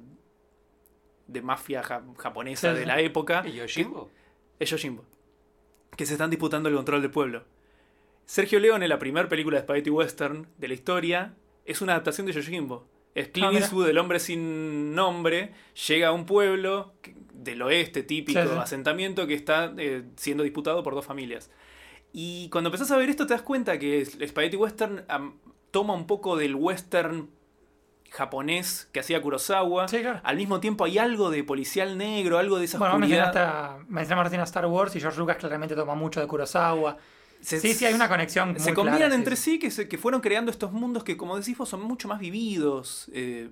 de mafia ja- japonesa Sí, de sí. la época. ¿Y Yojimbo? Es Yojimbo. Que se están disputando el control del pueblo. Sergio Leone, la primera película de Spaghetti Western de la historia, es una adaptación de Yojimbo. Es Clint Ah, mira. Eastwood, el hombre sin nombre, llega a un pueblo que- del oeste típico, Sí, sí. asentamiento, que está eh, siendo disputado por dos familias. Y cuando empezás a ver esto te das cuenta que el Spaghetti Western am, toma un poco del western japonés que hacía Kurosawa. Sí, claro. Al mismo tiempo hay algo de policial negro, algo de esa Bueno, vos oscuridad. mencionaste a, mencionamos recién a Star Wars y George Lucas claramente toma mucho de Kurosawa. Se- Sí, sí, hay una conexión muy Se combinan clara, sí, entre sí. sí, que, se- que fueron creando estos mundos que, como decís vos, son mucho más vividos. eh,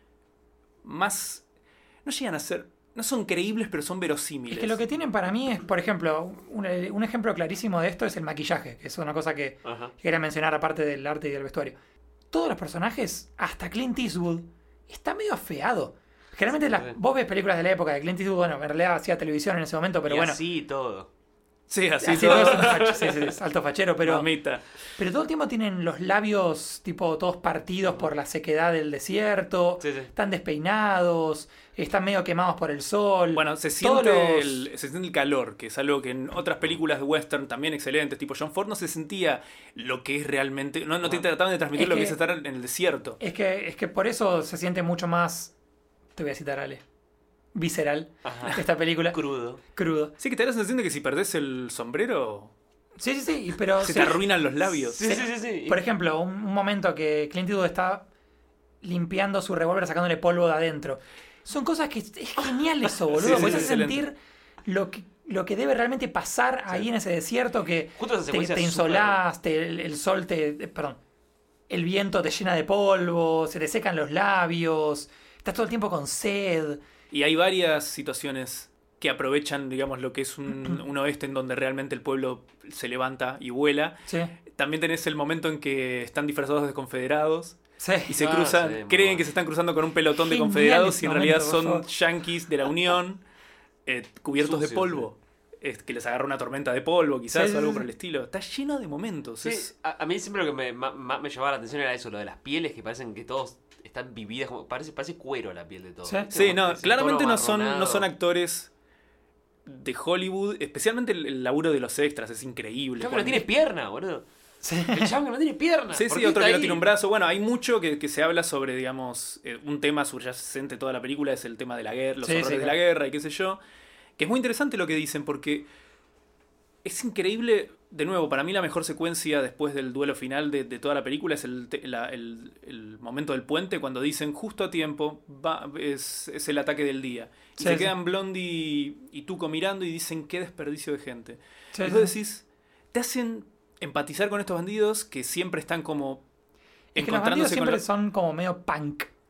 más. No llegan a ser. No son creíbles, pero son verosímiles. Es que lo que tienen para mí es, por ejemplo, un, un ejemplo clarísimo de esto es el maquillaje, que es una cosa que Ajá. quería mencionar aparte del arte y del vestuario. Todos los personajes, hasta Clint Eastwood, está medio afeado. Generalmente Sí, las, sí. vos ves películas de la época de Clint Eastwood, bueno, en realidad hacía televisión en ese momento, pero Y bueno. así todo. Sí, así, así todo. todo es un facho, sí, sí, es alto fachero, pero, Mamita. pero todo el tiempo tienen los labios tipo todos partidos por la sequedad del desierto, Sí, sí. están despeinados, están medio quemados por el sol. Bueno, se Todos siente, los- el, se siente el calor, que es algo que en otras películas de western también excelentes, tipo John Ford, no se sentía lo que es realmente. No, no te Ah. trataban de transmitir Es lo que que- es estar en el desierto. Es que, es que por eso se siente mucho más, te voy a citar Ale, visceral Ajá. esta película, Crudo. crudo. Sí, que te da la sensación de que si perdés el sombrero, Sí, sí, sí, y- pero... se sí, te arruinan los labios. Sí, sí, sí, sí. por ejemplo, un, un momento que Clint Eastwood está limpiando su revólver sacándole polvo de adentro. Son cosas que es genial eso, boludo. Sí, sí, Podés sí, excelente. sentir lo que, lo que debe realmente pasar ahí en ese desierto que Justo esa te, secuencia te es insolás, te- el, el sol te... eh, Perdón. El viento te llena de polvo, se te secan los labios, estás todo el tiempo con sed. Y hay varias situaciones que aprovechan, digamos, lo que es un, un oeste en donde realmente el pueblo se levanta y vuela. Sí, También tenés el momento en que están disfrazados de confederados sí. y se Ah, cruzan, sí, muy creen bueno. que se están cruzando con un pelotón de Genial confederados ese y en momento, realidad por son favor. yanquis de la Unión eh, cubiertos de Sucios, polvo. Es que les agarra una tormenta de polvo, quizás, Sí, sí, o algo sí. por el estilo. Está lleno de momentos. Sí, es- a, a mí siempre lo que me, ma- ma- me llamaba la atención era eso, lo de las pieles que parecen que todos están vividas, como parece, parece cuero la piel de todos. Sí. ¿viste? Sí, Como no, ese claramente tono no son, no marronado. son actores de Hollywood, especialmente el, el laburo de los extras, es increíble. Chabón que no tiene pierna, boludo. Sí. El chabón que no tiene pierna. Sí, ¿Por sí, qué otro está que no ahí? tiene un brazo. Bueno, hay mucho que, que se habla sobre, digamos, eh, un tema subyacente de toda la película, es el tema de la guerra, los Sí, sí, horrores de claro. la guerra y qué sé yo. Que es muy interesante lo que dicen porque es increíble. De nuevo, para mí la mejor secuencia después del duelo final de, de toda la película es el, te- la- el- el momento del puente cuando dicen justo a tiempo, va, es, es el ataque del día. Y Sí, se sí. quedan Blondie y Tuco mirando y dicen qué desperdicio de gente. Sí, y sí. vos decís, te hacen empatizar con estos bandidos que siempre están como Es que los encontrándose bandidos con siempre la- son como medio punk.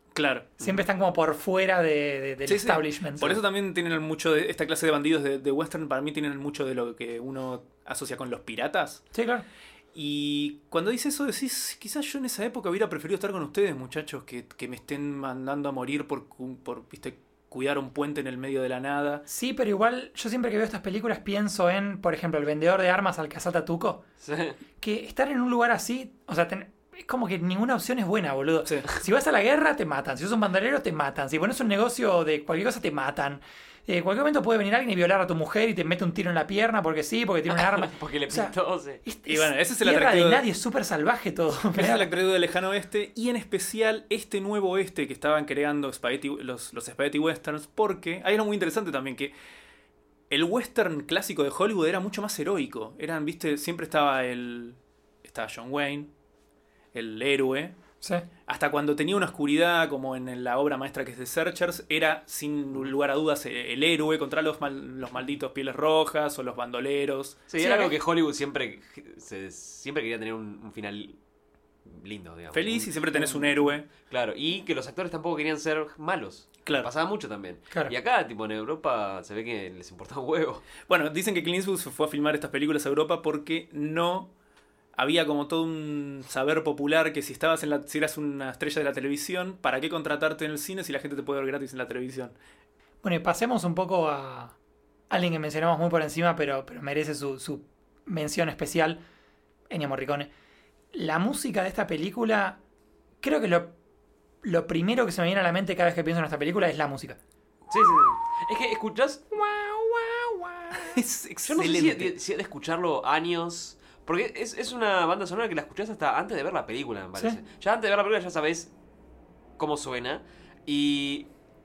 Claro. Siempre están como por fuera de, de- del Sí, sí. establishment. Por eso también tienen mucho de esta clase de bandidos de, de western. Para mí tienen mucho de lo que uno asocia con los piratas. Sí, claro. Y cuando dice eso decís, quizás yo en esa época hubiera preferido estar con ustedes, muchachos, que, que me estén mandando a morir por, cu- por viste, cuidar un puente en el medio de la nada. Sí, pero igual yo siempre que veo estas películas pienso en, por ejemplo, el vendedor de armas al que asalta a Tuco. Sí. Que estar en un lugar así, o sea, ten- es como que ninguna opción es buena, boludo. Sí. Si vas a la guerra, te matan. Si sos un bandolero, te matan. Si pones un negocio de cualquier cosa, te matan. Eh, en cualquier momento puede venir alguien y violar a tu mujer y te mete un tiro en la pierna porque sí, porque tiene un arma. Porque le O sea, pintó, sí. Es, Y bueno, ese es el tierra atractivo de de- nadie, es súper salvaje todo. Ese es el atractivo del lejano oeste y en especial este nuevo oeste que estaban creando spaghetti- los, los spaghetti westerns, porque hay algo muy interesante también, que el western clásico de Hollywood era mucho más heroico. Eran, viste, siempre estaba el... estaba John Wayne, el héroe. Sí. Hasta cuando tenía una oscuridad, como en la obra maestra que es The Searchers, era sin lugar a dudas el héroe contra los, mal- los malditos pieles rojas o los bandoleros. Sí, Sí, era acá- algo que Hollywood siempre, se- siempre quería tener un, un final lindo, digamos. Feliz y Un- siempre tenés un héroe. Claro, y que los actores tampoco querían ser malos. Claro. Pasaba mucho también. Claro. Y acá, tipo, en Europa se ve que les importaba un huevo. Bueno, dicen que Clint Eastwood se fue a filmar estas películas a Europa porque no había como todo un saber popular que si estabas en la, si eras una estrella de la televisión, ¿para qué contratarte en el cine si la gente te puede ver gratis en la televisión? Bueno, y pasemos un poco a alguien que mencionamos muy por encima, pero, pero merece su, su mención especial, Ennio Morricone. La música de esta película, creo que lo, lo primero que se me viene a la mente cada vez que pienso en esta película es la música. Sí, sí, sí. Es que escuchás. Es Yo no sé si excelente. de, si de escucharlo años. Porque es, es una banda sonora que la escuchás hasta antes de ver la película, me parece. Sí. Ya antes de ver la película ya sabés cómo suena. Y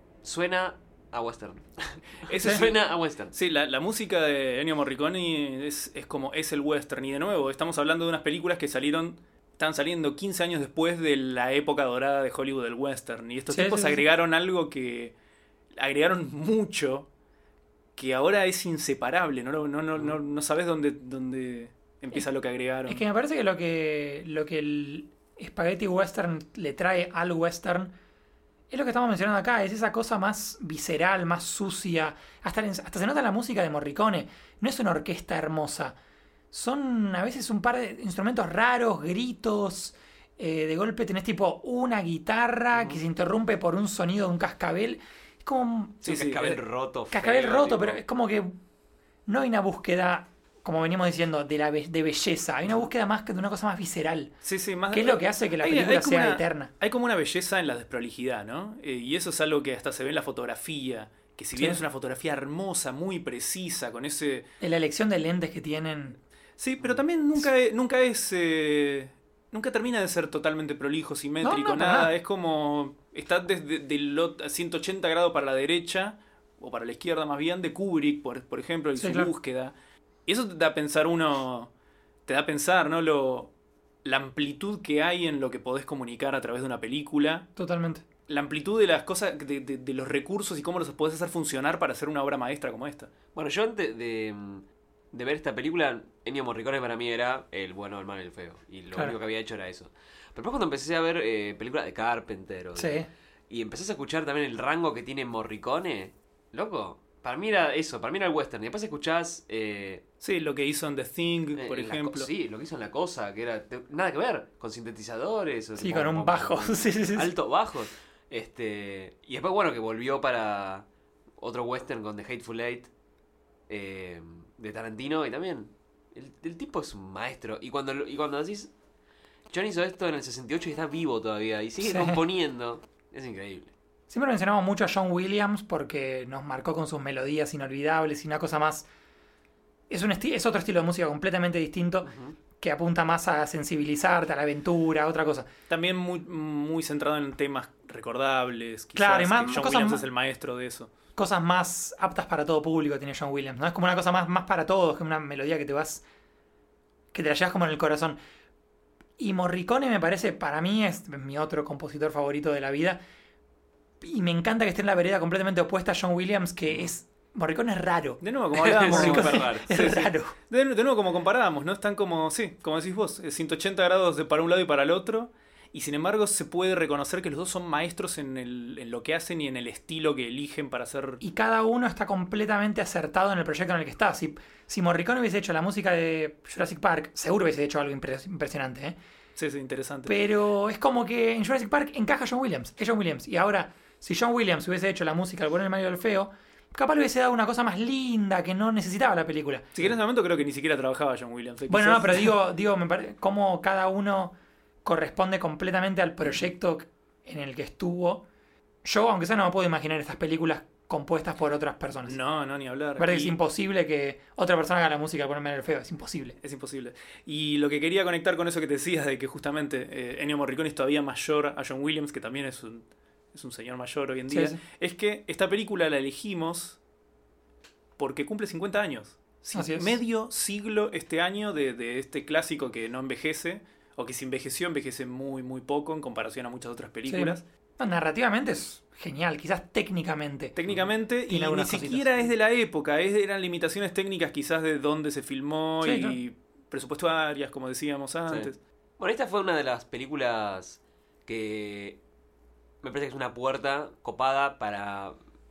suena a western. Ese sí. Suena a western. Sí, la, la música de Ennio Morricone es, es como es el western. Y de nuevo, estamos hablando de unas películas que salieron, están saliendo quince años después de la época dorada de Hollywood del western. Y estos Sí, tipos sí, sí. agregaron algo que agregaron mucho, que ahora es inseparable. No, no, no, no, no sabes dónde, dónde empieza lo que agregaron. Es que me parece que lo que, lo que el Spaghetti Western le trae al western es lo que estamos mencionando acá, es esa cosa más visceral, más sucia. Hasta, hasta se nota la música de Morricone. No es una orquesta hermosa. Son a veces un par de instrumentos raros, gritos. eh, de golpe tenés tipo una guitarra que se interrumpe por un sonido de un cascabel. Es como Sí, Un sí, cascabel eh, roto. cascabel feo, roto, tipo. pero es como que no hay una búsqueda, como venimos diciendo, de, la be- de belleza. Hay una búsqueda más que de una cosa más visceral. Sí, sí, más Que es lo que hace que la Hay- película hay como sea una- eterna. Hay como una belleza en la desprolijidad, ¿no? Eh, y eso es algo que hasta se ve en la fotografía. Que si bien Sí. es una fotografía hermosa, muy precisa, con ese... En la elección de lentes que tienen. Sí, pero también nunca es... Nunca, es, eh, nunca termina de ser totalmente prolijo, simétrico, No, no, para nada. nada. Es como... Está desde del ot- ciento ochenta grados para la derecha, o para la izquierda más bien, de Kubrick, por, por ejemplo, y Sí, su claro. búsqueda. Y eso te da a pensar uno... Te da a pensar, ¿no? Lo, la amplitud que hay en lo que podés comunicar a través de una película. Totalmente. La amplitud de las cosas, de, de- de los recursos y cómo los podés hacer funcionar para hacer una obra maestra como esta. Bueno, yo antes de, de ver esta película, Ennio Morricone para mí era el bueno, el malo y el feo. Y lo Claro. único que había hecho era eso. Pero después cuando empecé a ver eh, películas de Carpenter o de- Sí. y empezás a escuchar también el rango que tiene Morricone, loco, para mí era eso, para mí era el western. Y después escuchás... Eh, Sí, lo que hizo en The Thing, eh, por en la ejemplo. co- sí, lo que hizo en La Cosa, que era te- nada que ver, con sintetizadores. o Sí, tipo, con un con- bajo. con Sí, sí, sí. Altos bajos. Este, y después, bueno, que volvió para otro western con The Hateful Eight eh, de Tarantino. Y también, el, el tipo es un maestro. Y cuando, lo- y cuando decís, John hizo esto en el sesenta y ocho y está vivo todavía y sigue Sí. componiendo, es increíble. Siempre mencionamos mucho a John Williams porque nos marcó con sus melodías inolvidables y una cosa más. Es, un esti- es otro estilo de música completamente distinto Ujú. que apunta más a sensibilizarte, a la aventura, otra cosa. También muy, muy centrado en temas recordables. Quizás, Claro, y más- que John cosas Williams más- es el maestro de eso. Cosas más aptas para todo público tiene John Williams, ¿no? Es como una cosa más, más para todos, que una melodía que te vas. Que te la llevas como en el corazón. Y Morricone me parece, para mí, es mi otro compositor favorito de la vida. Y me encanta que esté en la vereda completamente opuesta a John Williams, que es. Morricone es raro. De nuevo, como hablábamos. Sí, Morricone súper raro. es Sí, sí. raro. De, de nuevo, como comparábamos, ¿no? Están como, sí, como decís vos, eh, ciento ochenta grados de para un lado y para el otro. Y sin embargo se puede reconocer que los dos son maestros en, el, en lo que hacen y en el estilo que eligen para hacer... Y cada uno está completamente acertado en el proyecto en el que está. Si, si Morricone hubiese hecho la música de Jurassic Park, seguro hubiese hecho algo impres- impresionante, ¿eh? Sí, sí, interesante. Pero es como que en Jurassic Park encaja John Williams. Es John Williams. Y ahora, si John Williams hubiese hecho la música del bueno, el malo y el feo, capaz le hubiese dado una cosa más linda que no necesitaba la película. Si que en ese momento creo que ni siquiera trabajaba John Williams. ¿eh? Bueno, Quizás- no, pero digo, digo me pare- cómo cada uno corresponde completamente al proyecto en el que estuvo. Yo, aunque sea, no me puedo imaginar estas películas compuestas por otras personas. No, no, ni hablar. Me parece que Y- es imposible que otra persona haga la música del bueno, el malo y el feo. Es imposible. Es imposible. Y lo que quería conectar con eso que te decías de que justamente eh, Ennio Morricone es todavía mayor a John Williams, que también es un, es un señor mayor hoy en Sí, día, sí. es que esta película la elegimos porque cumple cincuenta años. Sí, Así es. medio siglo este año de, de este clásico que no envejece, o que si envejeció, envejece muy, muy poco en comparación a muchas otras películas. No, narrativamente es genial, quizás técnicamente. Técnicamente, y Tiene ni algunas cositas. siquiera es de la época, es, eran limitaciones técnicas quizás de dónde se filmó Sí, y claro. presupuestarias, como decíamos antes. Bueno, esta fue una de las películas que me parece que es una puerta copada para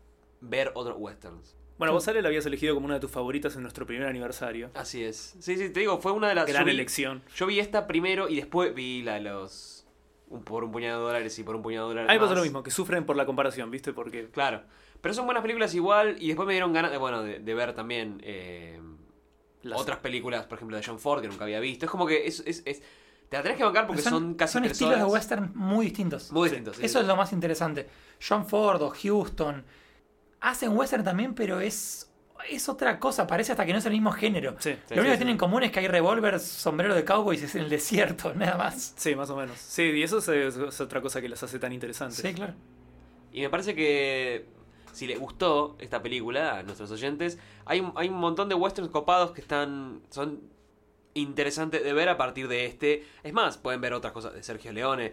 ver otros westerns. Bueno, vos, Ale, la habías elegido como una de tus favoritas en nuestro primer aniversario. Así es. Sí, sí, te digo, fue una de las... Gran yo vi- elección. Yo vi esta primero y después vi la de los... un- por un puñado de dólares y por un puñado de dólares A mí me pasó más. lo mismo, que sufren por la comparación, ¿viste? Porque Claro. Pero son buenas películas igual y después me dieron ganas de, bueno, de, de ver también eh, las- otras películas, por ejemplo, de John Ford, que nunca había visto. Es como que es... es, es- te la tenés que bancar porque Son, son, casi son tres estilos horas. de western muy distintos. Muy Sí. distintos. sí, Eso sí. es lo más interesante. John Ford o Houston hacen western también, pero es, es otra cosa. Parece hasta que no es el mismo género. Sí, Sí, lo único sí, que tienen en común es que hay revólver, sombrero de cowboys y es en el desierto, nada más. sí, más o menos. Sí, y eso es, es otra cosa que las hace tan interesantes. Sí, claro. Y me parece que si les gustó esta película a nuestros oyentes, hay, un- hay un montón de westerns copados que están son interesantes de ver a partir de este. Es más, pueden ver otras cosas de Sergio Leone.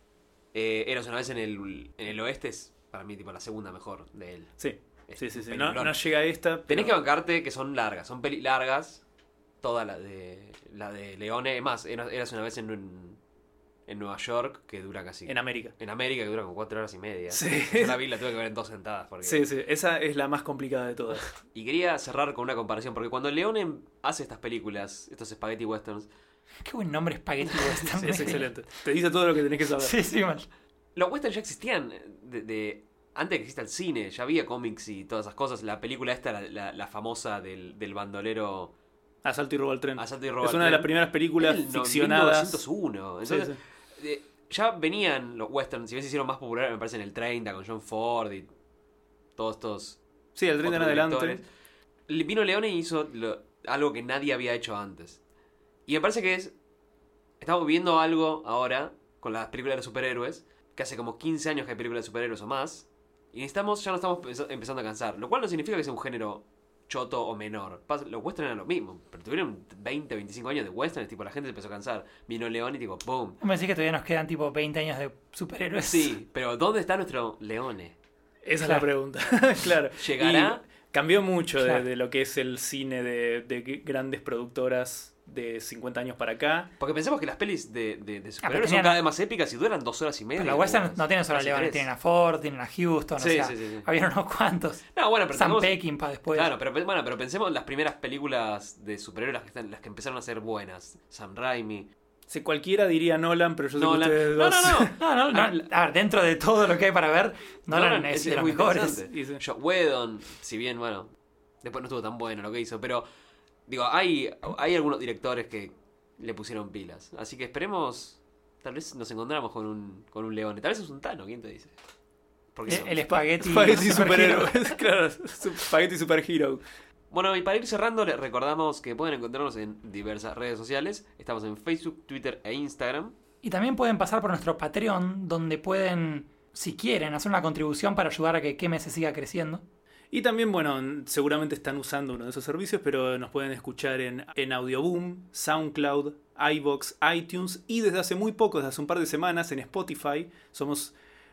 Eh, Eros una vez en el, en el oeste es para mí tipo la segunda mejor de él. Sí, Es sí, sí. un sí. No, peliculón. no llega a esta. Tenés pero- que bancarte que son largas, son peli largas. Toda la de la de Leone. Es más, Eras Eras una vez en, un- en Nueva York que dura casi... En América. En América que dura como cuatro horas y media. Sí. Yo la vi, la tuve que ver en dos sentadas. Porque... Sí, sí. Esa es la más complicada de todas. Y quería cerrar con una comparación, porque cuando Leone hace estas películas, estos spaghetti westerns, Qué buen nombre, Spaghetti Western. Sí, es excelente. Te dice todo lo que tenés que saber. Sí, sí, mal. los westerns ya existían de, de- antes de que exista el cine, ya había cómics y todas esas cosas. La película esta, la, la- la famosa del, del bandolero Asalto y robo al tren. Asalto y robo Es al una de tren, las primeras películas en el no- ficcionadas. mil novecientos uno. Sí, Entonces, eh, ya venían los westerns, si bien se hicieron más populares, me parece en el treinta, con John Ford y todos estos Sí, el tren en otros adelante. directores. Le- Vino Leone y hizo lo- algo que nadie había hecho antes. Y me parece que es... Estamos viendo algo ahora con las películas de superhéroes, que hace como quince años que hay películas de superhéroes o más, y necesitamos, ya no estamos pensa- empezando a cansar. Lo cual no significa que sea un género choto o menor. Pas- Los westerns eran lo mismo, pero tuvieron veinte, veinticinco años de westerns, tipo la gente se empezó a cansar. Vino Leone y tipo, ¡boom! Me decís que todavía nos quedan tipo veinte años de superhéroes. Sí, pero ¿dónde está nuestro Leone? Esa es Claro. la pregunta. Claro. ¿Llegará? Y cambió mucho de- Claro. de, lo que es el cine de, de grandes productoras de cincuenta años para acá. Porque pensemos que las pelis de, de, de superhéroes tenían- son cada vez más épicas y duran dos horas y media. Pero los westerns algunas, no tienen solo a casi Leone, tres. tienen a Ford, tienen a Houston, Sí, o sea, sí, sí, sí. había unos cuantos. No, bueno, pero Sam tenemos- Peckinpah después. Claro, pero pe- bueno, pero pensemos en las primeras películas de superhéroes las que, están, las que empezaron a ser buenas. Sam Raimi. Si cualquiera diría Nolan, pero yo sé Nolan. que ustedes No, dos... no, no. No, no, no, a ver, dentro de todo lo que hay para ver, Nolan, Nolan es, es- de es los muy mejores. interesante. Y sí. Joss Whedon, si bien, bueno, después no estuvo tan bueno lo que hizo, pero digo, hay, hay algunos directores que le pusieron pilas. Así que esperemos, tal vez nos encontramos con un, con un Leone. Tal vez es un Tano, ¿quién te dice? Porque El, son- el espagueti, Spaghetti superhero. superhéroes. Claro, su- Spaghetti superhero. Bueno, y para ir cerrando, les recordamos que pueden encontrarnos en diversas redes sociales. Estamos en Facebook, Twitter e Instagram. Y también pueden pasar por nuestro Patreon, donde pueden, si quieren, hacer una contribución para ayudar a que Queme se siga creciendo. Y también, bueno, seguramente están usando uno de esos servicios, pero nos pueden escuchar en, en Audioboom, SoundCloud, iVoox, iTunes y desde hace muy poco, desde hace un par de semanas, en Spotify. Somos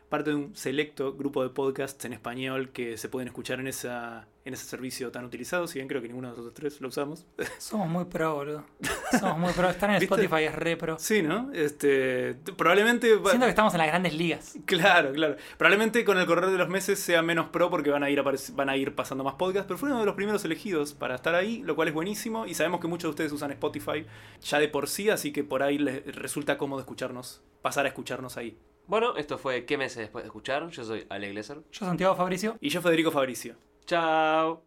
parte de un selecto grupo de podcasts en español que se pueden escuchar en esa en ese servicio tan utilizado, si bien creo que ninguno de nosotros tres lo usamos. Somos muy pro, boludo. Somos muy pro. Estar en ¿Viste? Spotify es re pro. Sí, ¿no? Este, probablemente... va- Siento que estamos en las grandes ligas. Claro, claro. Probablemente con el correr de los meses sea menos pro porque van a ir aparec- van a ir pasando más podcasts, pero fue uno de los primeros elegidos para estar ahí, lo cual es buenísimo. Y sabemos que muchos de ustedes usan Spotify ya de por sí, así que por ahí les resulta cómodo escucharnos, pasar a escucharnos ahí. Bueno, esto fue ¿Qué meses después de escuchar? Yo soy Ale Glesser. Yo, Santiago Fabricio. Y yo, Federico Fabricio. Chao.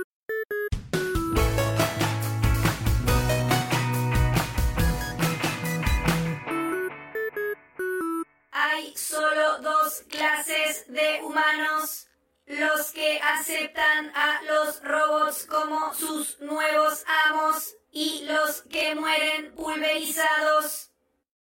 Hay solo dos clases de humanos, los que aceptan a los robots como sus nuevos amos y los que mueren pulverizados.